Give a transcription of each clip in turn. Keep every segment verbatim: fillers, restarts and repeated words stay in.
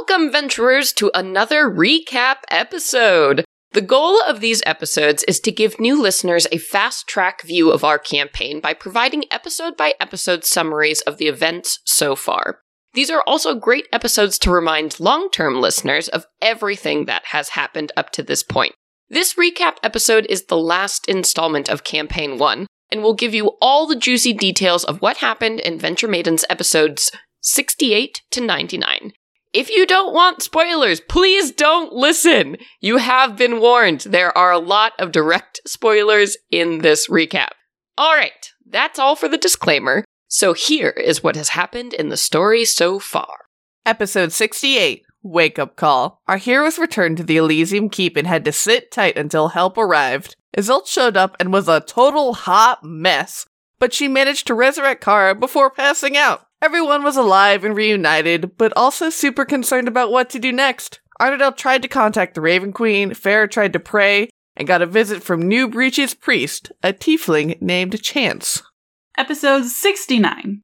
Welcome, venturers, to another recap episode. The goal of these episodes is to give new listeners a fast-track view of our campaign by providing episode-by-episode summaries of the events so far. These are also great episodes to remind long-term listeners of everything that has happened up to this point. This recap episode is the last installment of Campaign one, and will give you all the juicy details of what happened in Venture Maidens episodes sixty-eight to ninety-nine. If you don't want spoilers, please don't listen! You have been warned. There are a lot of direct spoilers in this recap. Alright, that's all for the disclaimer. So here is what has happened in the story so far. Episode sixty-eight, Wake Up Call. Our heroes returned to the Elysium Keep and had to sit tight until help arrived. Isolde showed up and was a total hot mess, but she managed to resurrect Kara before passing out. Everyone was alive and reunited, but also super concerned about what to do next. Arnodell tried to contact the Raven Queen, Farah tried to pray, and got a visit from New Breach's priest, a tiefling named Chance. Episode sixty-nine.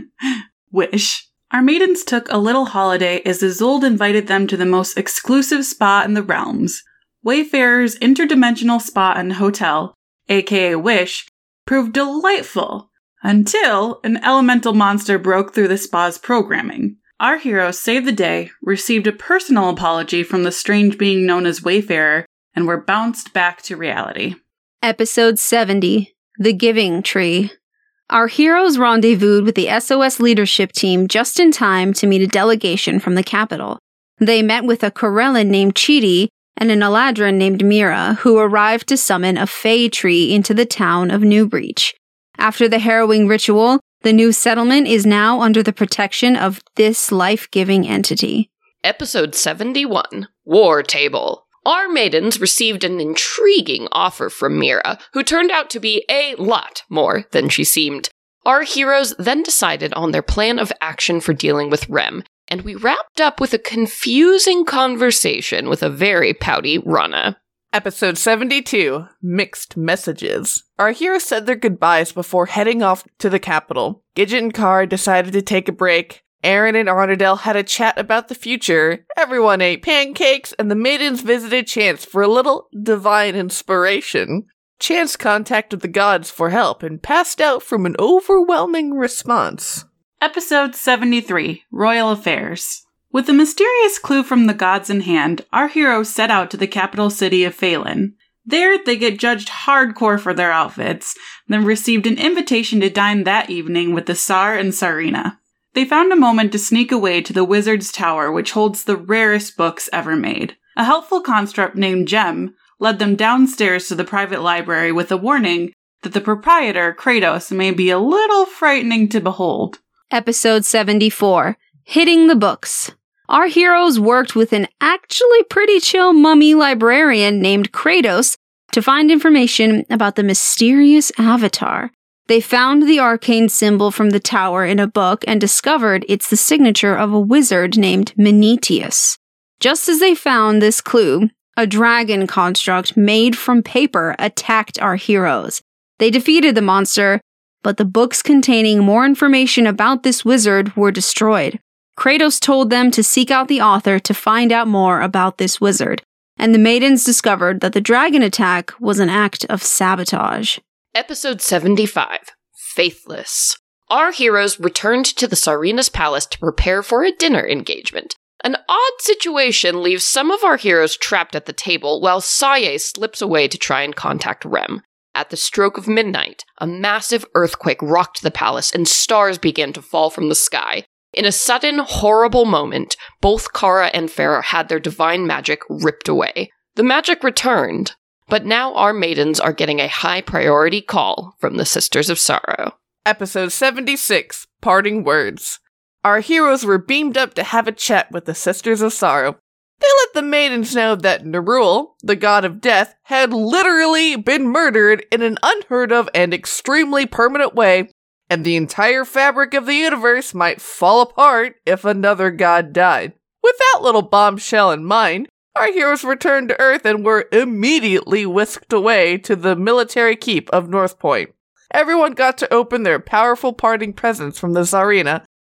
Wish. Our maidens took a little holiday as Isolde invited them to the most exclusive spa in the realms. Wayfarer's interdimensional spa and hotel, aka Wish, proved delightful until an elemental monster broke through the spa's programming. Our heroes saved the day, received a personal apology from the strange being known as Wayfarer, and were bounced back to reality. Episode seventy. The Giving Tree. Our heroes rendezvoused with the S O S leadership team just in time to meet a delegation from the capital. They met with a Corellan named Chidi and an Eladrin named Mira, who arrived to summon a Fey tree into the town of New Breach. After the harrowing ritual, the new settlement is now under the protection of this life-giving entity. Episode seventy-one, War Table. Our maidens received an intriguing offer from Mira, who turned out to be a lot more than she seemed. Our heroes then decided on their plan of action for dealing with Rem, and we wrapped up with a confusing conversation with a very pouty Rana. Episode seventy-two, Mixed Messages. Our heroes said their goodbyes before heading off to the capital. Gidget and Kara decided to take a break. Aaron and Arnodell had a chat about the future. Everyone ate pancakes, and the maidens visited Chance for a little divine inspiration. Chance contacted the gods for help and passed out from an overwhelming response. Episode seventy-three, Royal Affairs. With a mysterious clue from the gods in hand, our heroes set out to the capital city of Phelan. There, they get judged hardcore for their outfits, then received an invitation to dine that evening with the Tsar and Tsarina. They found a moment to sneak away to the Wizard's Tower, which holds the rarest books ever made. A helpful construct named Gem led them downstairs to the private library with a warning that the proprietor, Kratos, may be a little frightening to behold. Episode seventy-four, Hitting the Books. Our heroes worked with an actually pretty chill mummy librarian named Kratos to find information about the mysterious Avatar. They found the arcane symbol from the tower in a book and discovered it's the signature of a wizard named Menetius. Just as they found this clue, a dragon construct made from paper attacked our heroes. They defeated the monster, but the books containing more information about this wizard were destroyed. Kratos told them to seek out the author to find out more about this wizard, and the maidens discovered that the dragon attack was an act of sabotage. Episode seventy-five, Faithless. Our heroes returned to the Tsarina's palace to prepare for a dinner engagement. An odd situation leaves some of our heroes trapped at the table while Saye slips away to try and contact Rem. At the stroke of midnight, a massive earthquake rocked the palace and stars began to fall from the sky. In a sudden, horrible moment, both Kara and Farah had their divine magic ripped away. The magic returned, but now our maidens are getting a high priority call from the Sisters of Sorrow. Episode seventy-six, Parting Words. Our heroes were beamed up to have a chat with the Sisters of Sorrow. They let the maidens know that Nerul, the god of death, had literally been murdered in an unheard of and extremely permanent way, and the entire fabric of the universe might fall apart if another god died. With that little bombshell in mind, our heroes returned to Earth and were immediately whisked away to the military keep of North Point. Everyone got to open their powerful parting presents from the Tsarina,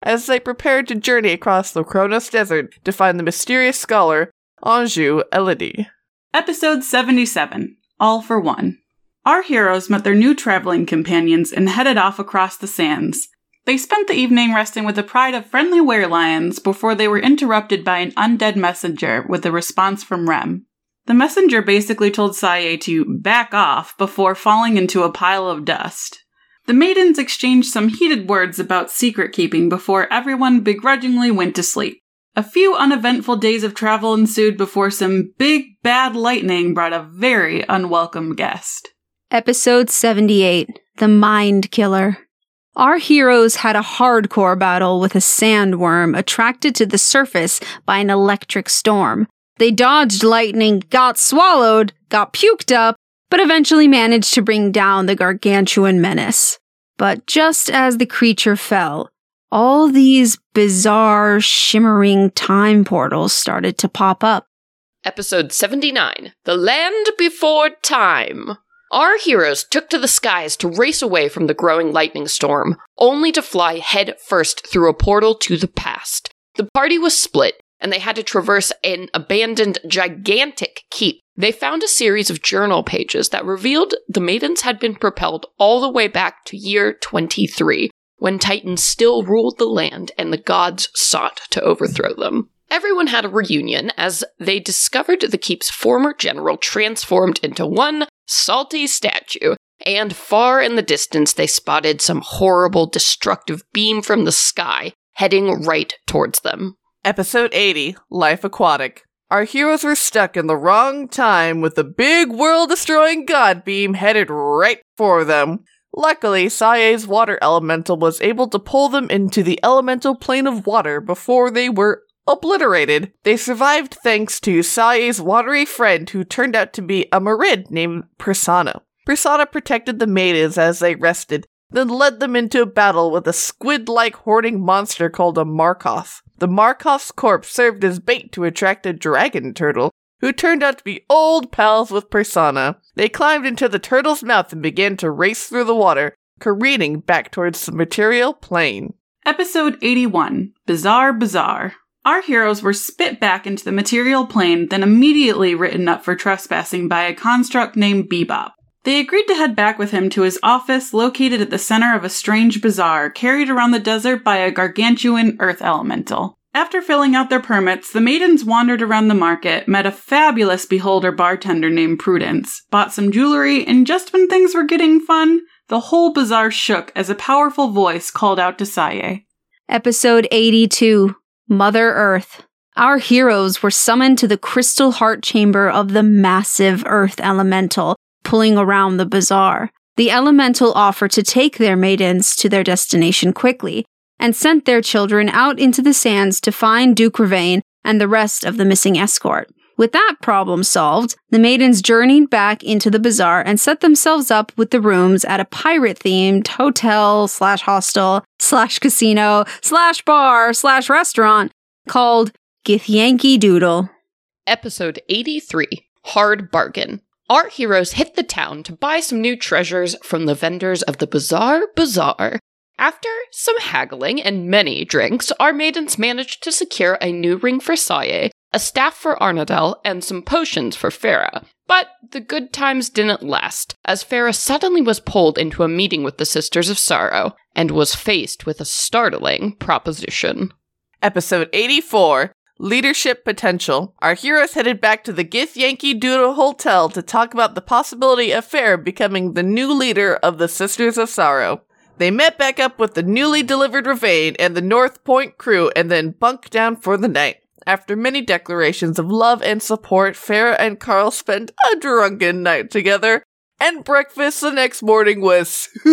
as they prepared to journey across the Kronos Desert to find the mysterious scholar, Anju Elodie. Episode seventy-seven, All for One. Our heroes met their new traveling companions and headed off across the sands. They spent the evening resting with a pride of friendly werelions before they were interrupted by an undead messenger with a response from Rem. The messenger basically told Saye to back off before falling into a pile of dust. The maidens exchanged some heated words about secret keeping before everyone begrudgingly went to sleep. A few uneventful days of travel ensued before some big bad lightning brought a very unwelcome guest. Episode seventy-eight, The Mind Killer. Our heroes had a hardcore battle with a sandworm attracted to the surface by an electric storm. They dodged lightning, got swallowed, got puked up, but eventually managed to bring down the gargantuan menace. But just as the creature fell, all these bizarre, shimmering time portals started to pop up. Episode seventy-nine, The Land Before Time. Our heroes took to the skies to race away from the growing lightning storm, only to fly head first through a portal to the past. The party was split, and they had to traverse an abandoned, gigantic keep. They found a series of journal pages that revealed the maidens had been propelled all the way back to year twenty-three, when Titans still ruled the land and the gods sought to overthrow them. Everyone had a reunion as they discovered the keep's former general transformed into one salty statue, and far in the distance they spotted some horrible, destructive beam from the sky heading right towards them. Episode eighty, Life Aquatic. Our heroes were stuck in the wrong time with the big world-destroying god beam headed right for them. Luckily, Saye's water elemental was able to pull them into the elemental plane of water before they were obliterated. They survived thanks to Saye's watery friend who turned out to be a Marid named Prasanna. Prasanna protected the maidens as they rested, then led them into a battle with a squid-like hoarding monster called a Markoth. The Markoth's corpse served as bait to attract a dragon turtle, who turned out to be old pals with Prasanna. They climbed into the turtle's mouth and began to race through the water, careening back towards the material plane. Episode eighty-one, Bizarre Bazaar. Our heroes were spit back into the material plane, then immediately written up for trespassing by a construct named Bebop. They agreed to head back with him to his office located at the center of a strange bazaar carried around the desert by a gargantuan earth elemental. After filling out their permits, the maidens wandered around the market, met a fabulous beholder bartender named Prudence, bought some jewelry, and just when things were getting fun, the whole bazaar shook as a powerful voice called out to Saye. Episode eighty-two, Mother Earth. Our heroes were summoned to the crystal heart chamber of the massive earth elemental, pulling around the bazaar. The elemental offered to take their maidens to their destination quickly, and sent their children out into the sands to find Duke Ravain and the rest of the missing escort. With that problem solved, the maidens journeyed back into the bazaar and set themselves up with the rooms at a pirate-themed hotel slash hostel slash casino slash bar slash restaurant called Githyanki Doodle. Episode eighty-three, Hard Bargain. Our heroes hit the town to buy some new treasures from the vendors of the Bizarre Bazaar. After some haggling and many drinks, our maidens managed to secure a new ring for Saye, a staff for Arnodel, and some potions for Farah. But the good times didn't last, as Farah suddenly was pulled into a meeting with the Sisters of Sorrow, and was faced with a startling proposition. Episode eighty-four, Leadership Potential. Our heroes headed back to the Githyanki Doodle Hotel to talk about the possibility of Farah becoming the new leader of the Sisters of Sorrow. They met back up with the newly delivered Ravain and the North Point crew and then bunked down for the night. After many declarations of love and support, Farah and Carl spent a drunken night together, and breakfast the next morning was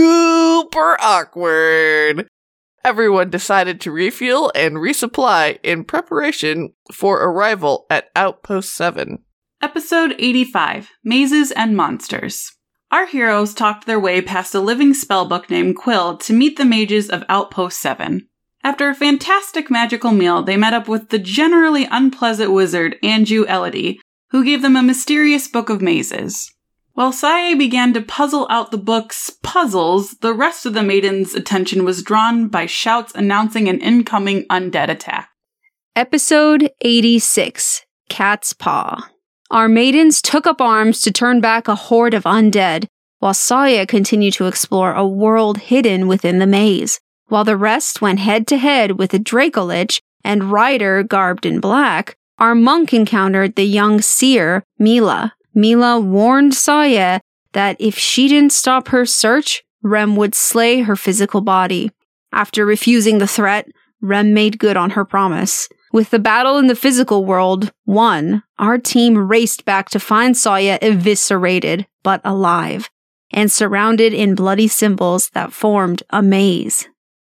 super awkward. Everyone decided to refuel and resupply in preparation for arrival at Outpost seven. Episode eighty-five, Mazes and Monsters. Our heroes talked their way past a living spellbook named Quill to meet the mages of Outpost seven. After a fantastic magical meal, they met up with the generally unpleasant wizard Anju Elodie, who gave them a mysterious book of mazes. While Sae began to puzzle out the book's puzzles, the rest of the maidens' attention was drawn by shouts announcing an incoming undead attack. Episode eighty-six, Cat's Paw. Our maidens took up arms to turn back a horde of undead, while Saya continued to explore a world hidden within the maze. While the rest went head-to-head with a Dracolich and Ryder garbed in black, our monk encountered the young seer, Mila. Mila warned Saya that if she didn't stop her search, Rem would slay her physical body. After refusing the threat, Rem made good on her promise. With the battle in the physical world won, our team raced back to find Saya eviscerated, but alive, and surrounded in bloody symbols that formed a maze.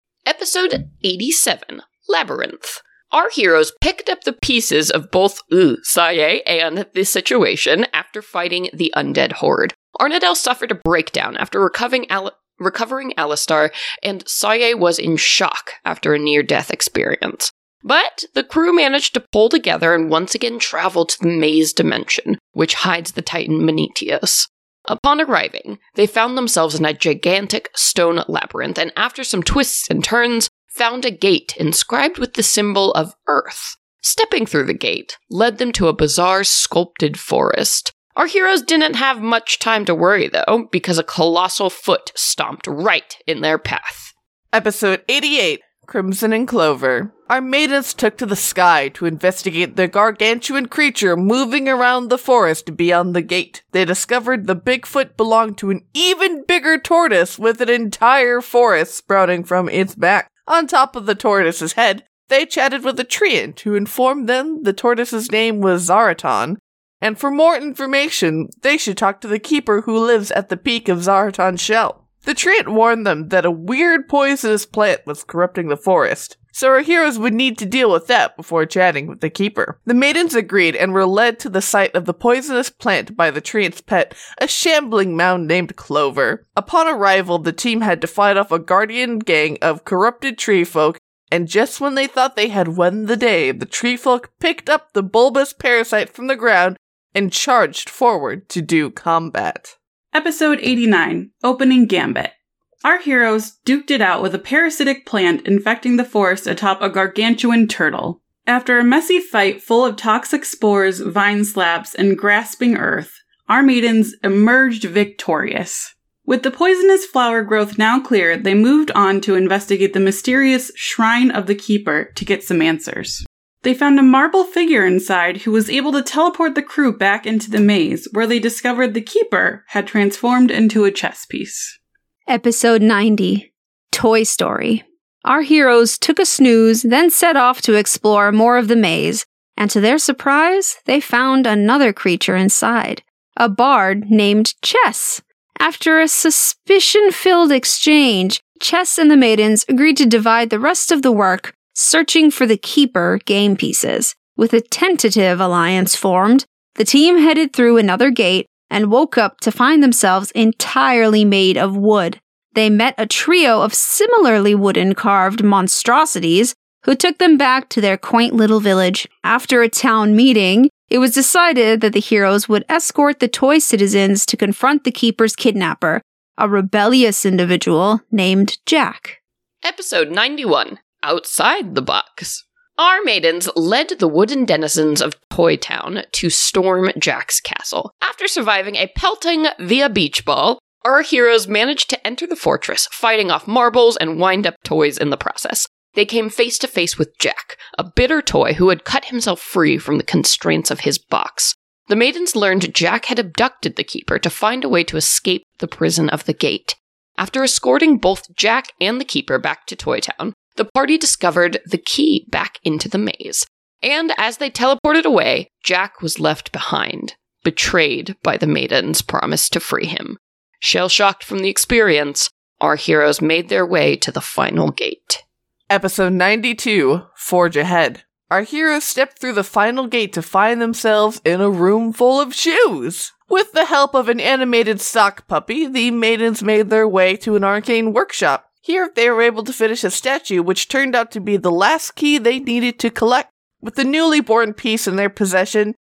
Episode eighty-seven, Labyrinth. Our heroes picked up the pieces of both uh, Sae and the situation after fighting the undead horde. Arnadel suffered a breakdown after recovering, Al- recovering Alistar, and Sae was in shock after a near-death experience. But the crew managed to pull together and once again travel to the maze dimension, which hides the Titan Menetius. Upon arriving, they found themselves in a gigantic stone labyrinth, and after some twists and turns, found a gate inscribed with the symbol of Earth. Stepping through the gate led them to a bizarre sculpted forest. Our heroes didn't have much time to worry, though, because a colossal foot stomped right in their path. Episode eighty-eight, Crimson and Clover. Our maidens took to the sky to investigate the gargantuan creature moving around the forest beyond the gate. They discovered the Bigfoot belonged to an even bigger tortoise with an entire forest sprouting from its back. On top of the tortoise's head, they chatted with a treant who informed them the tortoise's name was Zaraton, and for more information, they should talk to the keeper who lives at the peak of Zaraton's shell. The treant warned them that a weird poisonous plant was corrupting the forest, so our heroes would need to deal with that before chatting with the keeper. The maidens agreed and were led to the site of the poisonous plant by the treant's pet, a shambling mound named Clover. Upon arrival, the team had to fight off a guardian gang of corrupted tree folk, and just when they thought they had won the day, the tree folk picked up the bulbous parasite from the ground and charged forward to do combat. Episode eighty-nine, Opening Gambit. Our heroes duked it out with a parasitic plant infecting the forest atop a gargantuan turtle. After a messy fight full of toxic spores, vine slabs, and grasping earth, our maidens emerged victorious. With the poisonous flower growth now clear, they moved on to investigate the mysterious Shrine of the Keeper to get some answers. They found a marble figure inside who was able to teleport the crew back into the maze, where they discovered the Keeper had transformed into a chess piece. Episode ninety, Toy Story. Our heroes took a snooze, then set off to explore more of the maze, and to their surprise, they found another creature inside, a bard named Chess. After a suspicion-filled exchange, Chess and the maidens agreed to divide the rest of the work, searching for the Keeper game pieces. With a tentative alliance formed, the team headed through another gate and woke up to find themselves entirely made of wood. They met a trio of similarly wooden carved monstrosities who took them back to their quaint little village. After a town meeting, it was decided that the heroes would escort the toy citizens to confront the Keeper's kidnapper, a rebellious individual named Jack. Episode ninety-one, Outside the Box. Our maidens led the wooden denizens of Toy Town to storm Jack's castle. After surviving a pelting via beach ball, our heroes managed to enter the fortress, fighting off marbles and wind-up toys in the process. They came face to face with Jack, a bitter toy who had cut himself free from the constraints of his box. The maidens learned Jack had abducted the Keeper to find a way to escape the prison of the gate. After escorting both Jack and the Keeper back to Toy Town, the party discovered the key back into the maze. And as they teleported away, Jack was left behind, betrayed by the maidens' promise to free him. Shell-shocked from the experience, our heroes made their way to the final gate. Episode ninety-two, Forge Ahead. Our heroes stepped through the final gate to find themselves in a room full of shoes. With the help of an animated sock puppy, the maidens made their way to an arcane workshop. Here, they were able to finish a statue which turned out to be the last key they needed to collect. With the newly born piece in their possession,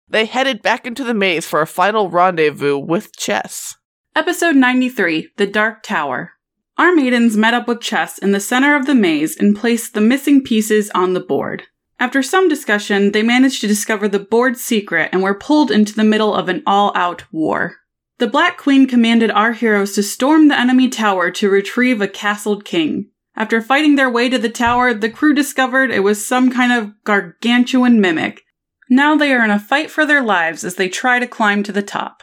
they headed back into the maze for a final rendezvous with Chess. Episode ninety-three, The Dark Tower. Our maidens met up with Chess in the center of the maze and placed the missing pieces on the board. After some discussion, they managed to discover the board's secret and were pulled into the middle of an all-out war. The Black Queen commanded our heroes to storm the enemy tower to retrieve a castled king. After fighting their way to the tower, the crew discovered it was some kind of gargantuan mimic. Now they are in a fight for their lives as they try to climb to the top.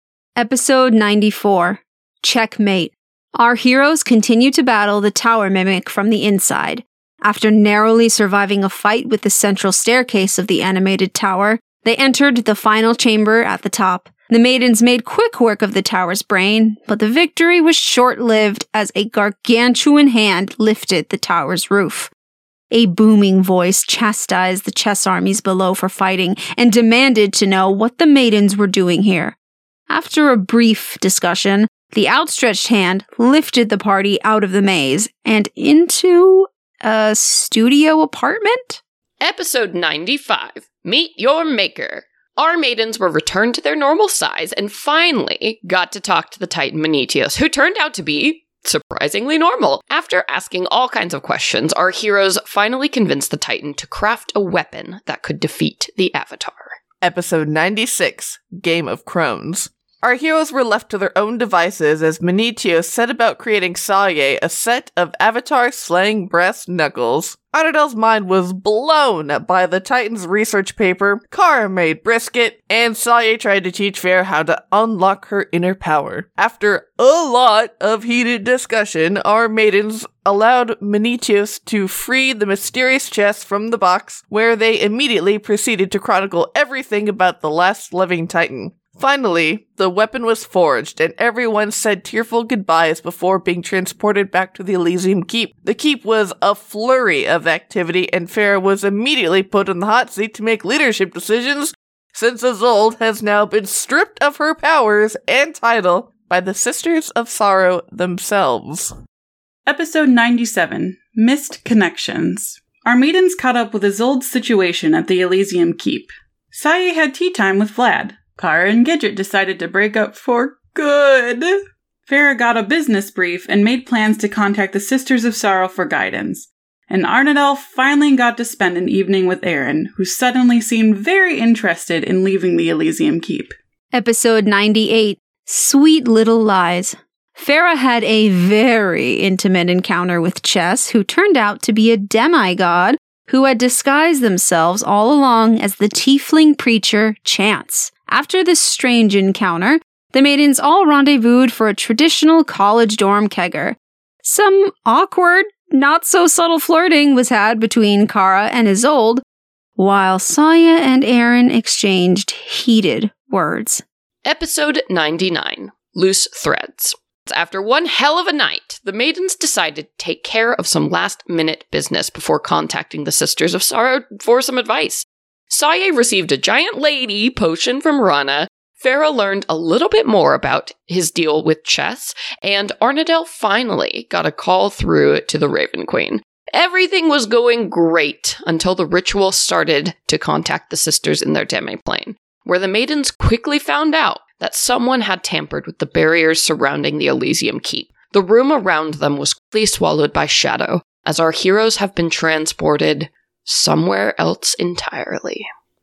Episode ninety-four, Checkmate. Our heroes continue to battle the tower mimic from the inside. After narrowly surviving a fight with the central staircase of the animated tower, they entered the final chamber at the top. The maidens made quick work of the tower's brain, but the victory was short-lived as a gargantuan hand lifted the tower's roof. A booming voice chastised the chess armies below for fighting and demanded to know what the maidens were doing here. After a brief discussion, the outstretched hand lifted the party out of the maze and into a studio apartment? Episode ninety-five, Meet Your Maker. Our maidens were returned to their normal size and finally got to talk to the Titan Menetios, who turned out to be surprisingly normal. After asking all kinds of questions, our heroes finally convinced the Titan to craft a weapon that could defeat the Avatar. Episode ninety-six, Game of Crones. Our heroes were left to their own devices as Menetios set about creating Saye a set of Avatar-slaying brass knuckles. Arnadel's mind was blown by the Titan's research paper, Kara made brisket, and Saye tried to teach Fair how to unlock her inner power. After a lot of heated discussion, our maidens allowed Menetios to free the mysterious chest from the box, where they immediately proceeded to chronicle everything about the last living Titan. Finally, the weapon was forged, and everyone said tearful goodbyes before being transported back to the Elysium Keep. The keep was a flurry of activity, and Farah was immediately put in the hot seat to make leadership decisions, since Isolde has now been stripped of her powers and title by the Sisters of Sorrow themselves. Episode ninety-seven, Missed Connections. Our maidens caught up with Isolde's situation at the Elysium Keep. Saye had tea time with Vlad. Kara and Gidget decided to break up for good. Farah got a business brief and made plans to contact the Sisters of Sorrow for guidance. And Arnadel finally got to spend an evening with Aaron, who suddenly seemed very interested in leaving the Elysium Keep. Episode ninety-eight, Sweet Little Lies. Farah had a very intimate encounter with Chess, who turned out to be a demigod who had disguised themselves all along as the tiefling preacher Chance. After this strange encounter, the maidens all rendezvoused for a traditional college dorm kegger. Some awkward, not-so-subtle flirting was had between Kara and Isolde, while Saya and Aaron exchanged heated words. Episode ninety-nine, Loose Threads. After one hell of a night, the maidens decided to take care of some last-minute business before contacting the Sisters of Sorrow for some advice. Saye received a giant lady potion from Rana, Farah learned a little bit more about his deal with Chess, and Arnadel finally got a call through to the Raven Queen. Everything was going great until the ritual started to contact the sisters in their demiplane, where the maidens quickly found out that someone had tampered with the barriers surrounding the Elysium Keep. The room around them was quickly swallowed by shadow, as our heroes have been transported somewhere else entirely.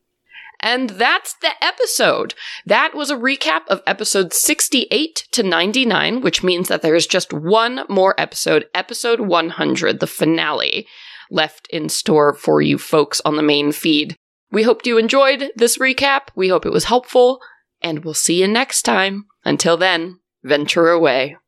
And that's the episode. That was a recap of episodes sixty-eight to ninety-nine, which means that there is just one more episode, episode one hundred, the finale, left in store for you folks on the main feed. We hope you enjoyed this recap. We hope it was helpful, and we'll see you next time. Until then, venture away.